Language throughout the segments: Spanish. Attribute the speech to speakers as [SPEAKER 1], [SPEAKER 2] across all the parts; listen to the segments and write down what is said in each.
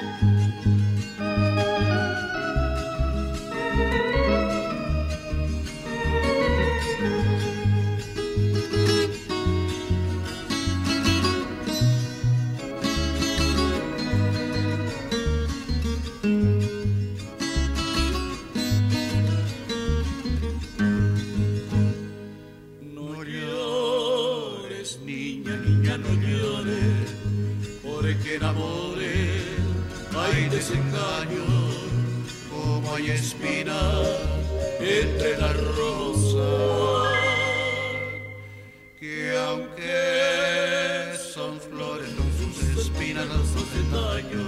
[SPEAKER 1] Niña, no llores, porque en amores hay desengaño, como hay espinas entre las rosas, que aunque son flores con sus espinas nos hacen daño.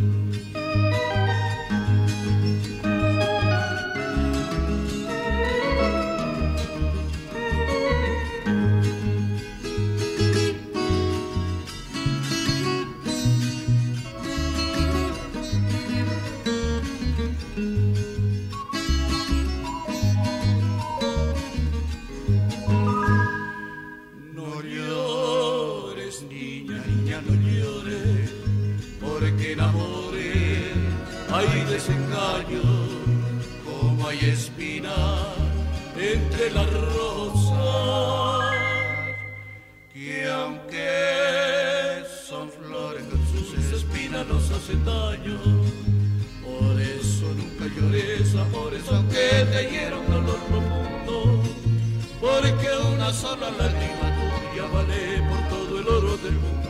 [SPEAKER 1] No llores, porque en amores hay desengaño, como hay espinas entre las rosas, que aunque son flores con sus espinas nos hacen daño. Por eso nunca llores, amores, aunque te hiera un dolor profundo, porque una sola lágrima tuya vale por todo el oro del mundo.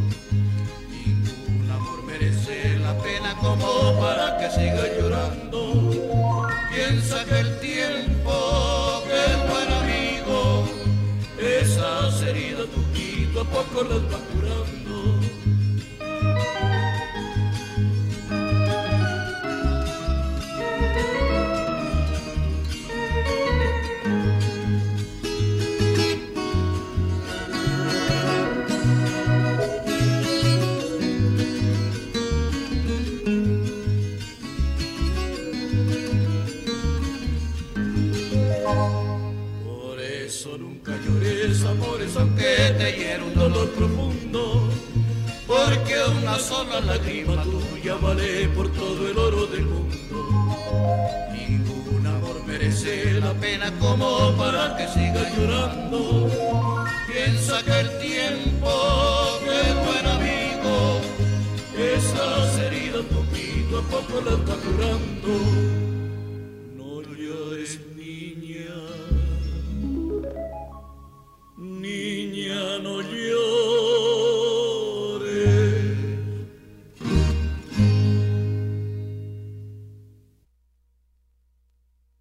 [SPEAKER 1] Como para que siga llorando, piensa que el tiempo, que es buen amigo, esas heridas poquito a poco las va curando. Nunca llores, amores, aunque te hiera un dolor profundo, porque una sola lágrima tuya vale por todo el oro del mundo. Ningún amor merece la pena como para que sigas llorando. Piensa que el tiempo, que es buen amigo, esas heridas poquito a poco las va curando.